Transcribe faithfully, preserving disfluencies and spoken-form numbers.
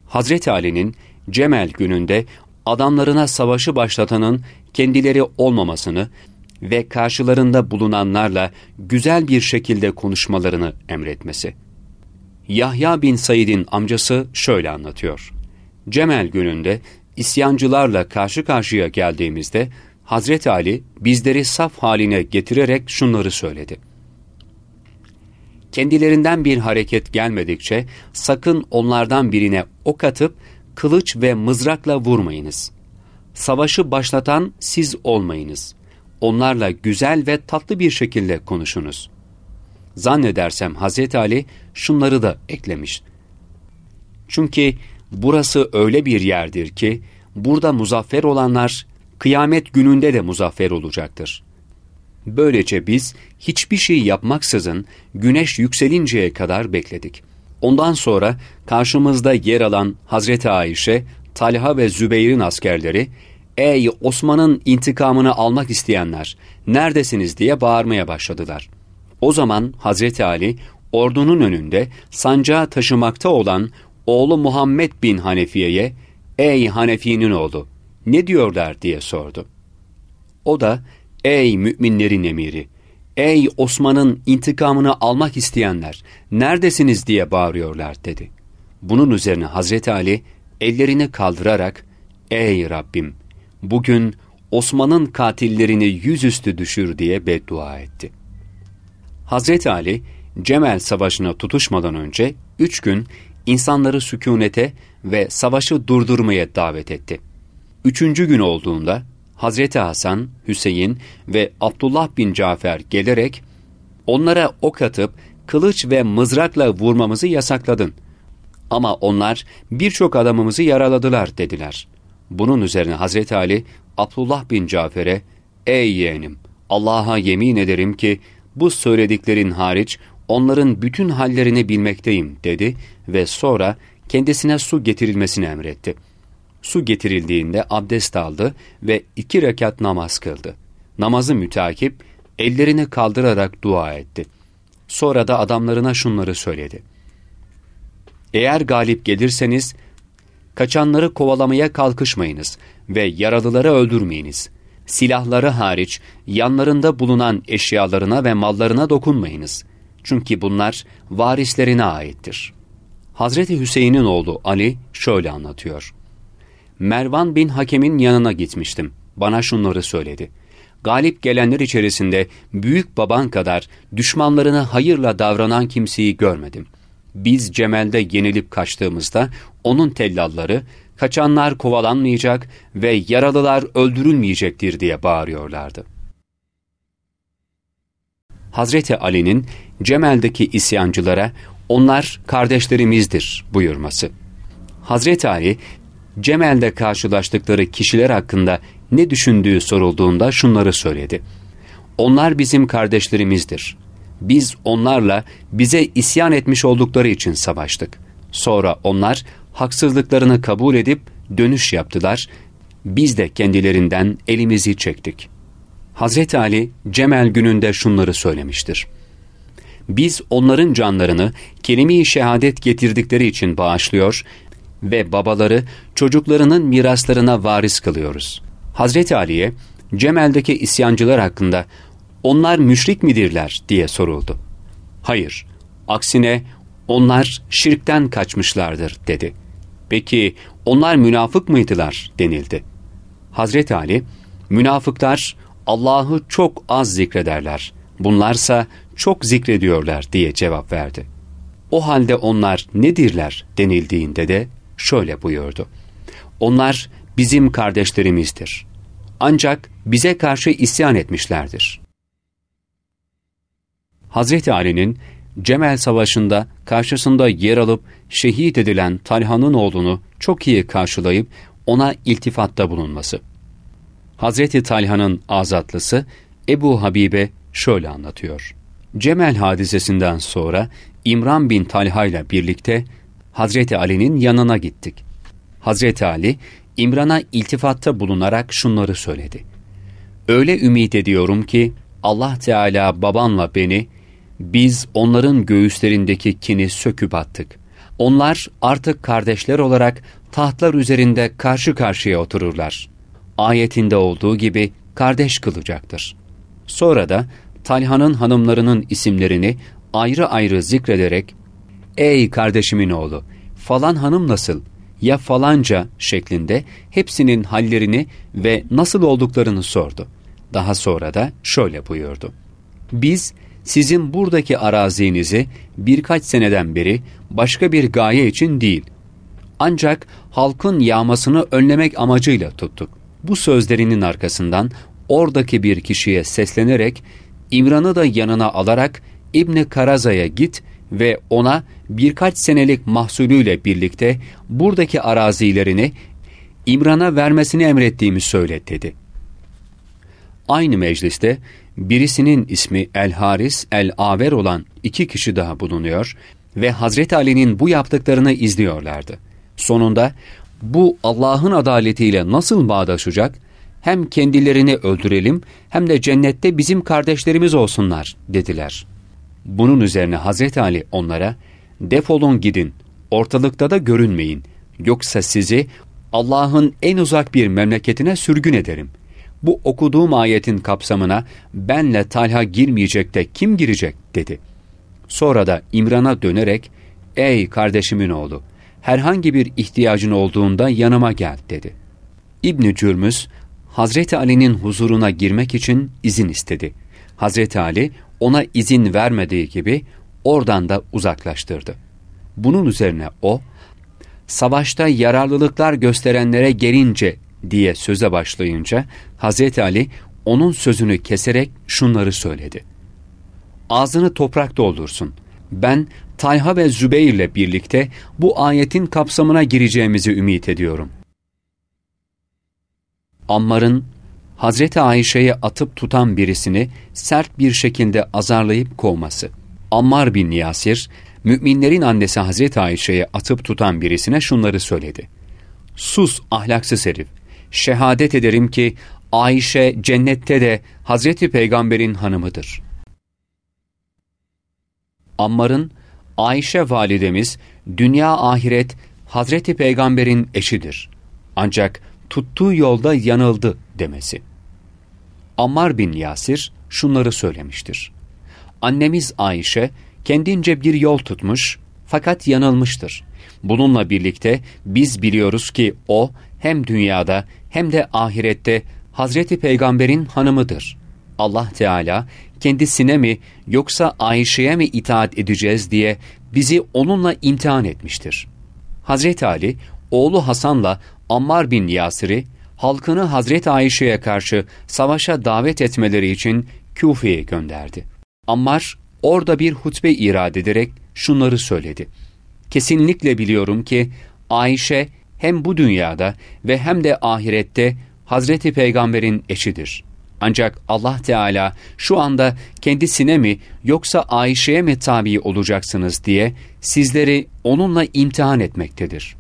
Hazreti Ali'nin Cemel gününde adamlarına savaşı başlatanın kendileri olmamasını ve karşılarında bulunanlarla güzel bir şekilde konuşmalarını emretmesi. Yahya bin Said'in amcası şöyle anlatıyor. Cemel gününde isyancılarla karşı karşıya geldiğimizde Hazreti Ali bizleri saf haline getirerek şunları söyledi. Kendilerinden bir hareket gelmedikçe sakın onlardan birine ok atıp kılıç ve mızrakla vurmayınız. Savaşı başlatan siz olmayınız. Onlarla güzel ve tatlı bir şekilde konuşunuz. Zannedersem Hazreti Ali şunları da eklemiş. Çünkü burası öyle bir yerdir ki burada muzaffer olanlar kıyamet gününde de muzaffer olacaktır. Böylece biz hiçbir şey yapmaksızın güneş yükselinceye kadar bekledik. Ondan sonra karşımızda yer alan Hazreti Ayşe, Talha ve Zübeyir'in askerleri, "Ey Osman'ın intikamını almak isteyenler, neredesiniz?" diye bağırmaya başladılar. O zaman Hazreti Ali, ordunun önünde sancağı taşımakta olan oğlu Muhammed bin Hanefiye'ye, "Ey Hanefi'nin oğlu, ne diyorlar?" diye sordu. O da, "Ey müminlerin emiri, ey Osman'ın intikamını almak isteyenler, neredesiniz?" diye bağırıyorlar dedi. Bunun üzerine Hazreti Ali ellerini kaldırarak, "Ey Rabbim, bugün Osman'ın katillerini yüzüstü düşür" diye beddua etti. Hazreti Ali, Cemel Savaşı'na tutuşmadan önce üç gün insanları sükûnete ve savaşı durdurmaya davet etti. Üçüncü gün olduğunda Hazreti Hasan, Hüseyin ve Abdullah bin Cafer gelerek onlara ok atıp kılıç ve mızrakla vurmamızı yasakladın. Ama onlar birçok adamımızı yaraladılar dediler. Bunun üzerine Hazreti Ali, Abdullah bin Cafer'e, "Ey yeğenim, Allah'a yemin ederim ki bu söylediklerin hariç onların bütün hallerini bilmekteyim" dedi ve sonra kendisine su getirilmesini emretti. Su getirildiğinde abdest aldı ve iki rekat namaz kıldı. Namazı mütakip ellerini kaldırarak dua etti. Sonra da adamlarına şunları söyledi. "Eğer galip gelirseniz kaçanları kovalamaya kalkışmayınız ve yaralıları öldürmeyiniz. Silahları hariç yanlarında bulunan eşyalarına ve mallarına dokunmayınız. Çünkü bunlar varislerine aittir." Hazreti Hüseyin'in oğlu Ali şöyle anlatıyor. Mervan bin Hakem'in yanına gitmiştim. Bana şunları söyledi. "Galip gelenler içerisinde büyük baban kadar düşmanlarına hayırla davranan kimseyi görmedim. Biz Cemel'de yenilip kaçtığımızda onun tellalları, kaçanlar kovalanmayacak ve yaralılar öldürülmeyecektir" diye bağırıyorlardı. Hazreti Ali'nin Cemel'deki isyancılara "Onlar kardeşlerimizdir" buyurması. Hazreti Ali, Cemel'de karşılaştıkları kişiler hakkında ne düşündüğü sorulduğunda şunları söyledi. "Onlar bizim kardeşlerimizdir. Biz onlarla bize isyan etmiş oldukları için savaştık. Sonra onlar haksızlıklarını kabul edip dönüş yaptılar. Biz de kendilerinden elimizi çektik." Hazreti Ali Cemel gününde şunları söylemiştir. "Biz onların canlarını kelime-i şehadet getirdikleri için bağışlıyor ve babaları çocuklarının miraslarına varis kılıyoruz." Hazreti Ali'ye Cemel'deki isyancılar hakkında "Onlar müşrik midirler?" diye soruldu. "Hayır, aksine onlar şirkten kaçmışlardır" dedi. "Peki onlar münafık mıydılar?" denildi. Hazreti Ali, "Münafıklar Allah'ı çok az zikrederler, bunlarsa çok zikrediyorlar" diye cevap verdi. "O halde onlar nedirler?" denildiğinde de şöyle buyurdu. "Onlar bizim kardeşlerimizdir. Ancak bize karşı isyan etmişlerdir." Hazreti Ali'nin Cemel Savaşı'nda karşısında yer alıp şehit edilen Talha'nın oğlunu çok iyi karşılayıp ona iltifatta bulunması. Hazreti Talha'nın azatlısı Ebu Habibe şöyle anlatıyor. Cemel hadisesinden sonra İmran bin Talha ile birlikte Hazreti Ali'nin yanına gittik. Hazreti Ali, İmran'a iltifatta bulunarak şunları söyledi. "Öyle ümit ediyorum ki Allah Teala babanla beni, biz onların göğüslerindeki kini söküp attık. Onlar artık kardeşler olarak tahtlar üzerinde karşı karşıya otururlar. Ayetinde olduğu gibi kardeş kılacaktır. Sonra da Talha'nın hanımlarının isimlerini ayrı ayrı zikrederek, ''Ey kardeşimin oğlu, falan hanım nasıl, ya falanca'' şeklinde hepsinin hallerini ve nasıl olduklarını sordu. Daha sonra da şöyle buyurdu: ''Biz sizin buradaki arazinizi birkaç seneden beri başka bir gaye için değil, ancak halkın yağmasını önlemek amacıyla tuttuk.'' Bu sözlerinin arkasından oradaki bir kişiye seslenerek, İmran'ı da yanına alarak İbn Karaza'ya git ve ona birkaç senelik mahsulüyle birlikte buradaki arazilerini İmran'a vermesini emrettiğimi söyle dedi. Aynı mecliste birisinin ismi El-Haris El-Aver olan iki kişi daha bulunuyor ve Hazreti Ali'nin bu yaptıklarını izliyorlardı. Sonunda bu Allah'ın adaletiyle nasıl bağdaşacak? Hem kendilerini öldürelim hem de cennette bizim kardeşlerimiz olsunlar dediler. Bunun üzerine Hazreti Ali onlara, defolun gidin, ortalıkta da görünmeyin, yoksa sizi Allah'ın en uzak bir memleketine sürgün ederim. Bu okuduğum ayetin kapsamına benle Talha girmeyecek de kim girecek dedi. Sonra da İmran'a dönerek, ey kardeşimin oğlu, herhangi bir ihtiyacın olduğunda yanıma gel dedi. İbn Cürmüz, Hazreti Ali'nin huzuruna girmek için izin istedi. Hazreti Ali ona izin vermediği gibi oradan da uzaklaştırdı. Bunun üzerine o, savaşta yararlılıklar gösterenlere gelince diye söze başlayınca Hazreti Ali onun sözünü keserek şunları söyledi: ağzını toprak doldursun. Ben Talha ve Zübeyir'le birlikte bu ayetin kapsamına gireceğimizi ümit ediyorum. Ammar'ın Hazreti Ayşe'ye atıp tutan birisini sert bir şekilde azarlayıp kovması. Ammar bin Yasir, müminlerin annesi Hazreti Ayşe'ye atıp tutan birisine şunları söyledi: sus ahlaksız herif, şehadet ederim ki Ayşe cennette de Hazreti Peygamber'in hanımıdır. Ammar'ın Ayşe validemiz dünya ahiret Hazreti Peygamber'in eşidir, ancak tuttuğu yolda yanıldı demesi. Ammar bin Yasir şunları söylemiştir: annemiz Ayşe kendince bir yol tutmuş fakat yanılmıştır. Bununla birlikte biz biliyoruz ki o hem dünyada hem de ahirette Hazreti Peygamber'in hanımıdır. Allah Teala kendisine mi yoksa Ayşe'ye mi itaat edeceğiz diye bizi onunla imtihan etmiştir. Hazreti Ali oğlu Hasan'la Ammar bin Yasir'i halkını Hazreti Ayşe'ye karşı savaşa davet etmeleri için Küfe'ye gönderdi. Ammar orada bir hutbe irad ederek şunları söyledi: kesinlikle biliyorum ki Ayşe hem bu dünyada ve hem de ahirette Hazreti Peygamber'in eşidir. Ancak Allah Teala şu anda kendisine mi yoksa Ayşe'ye mi tabi olacaksınız diye sizleri onunla imtihan etmektedir.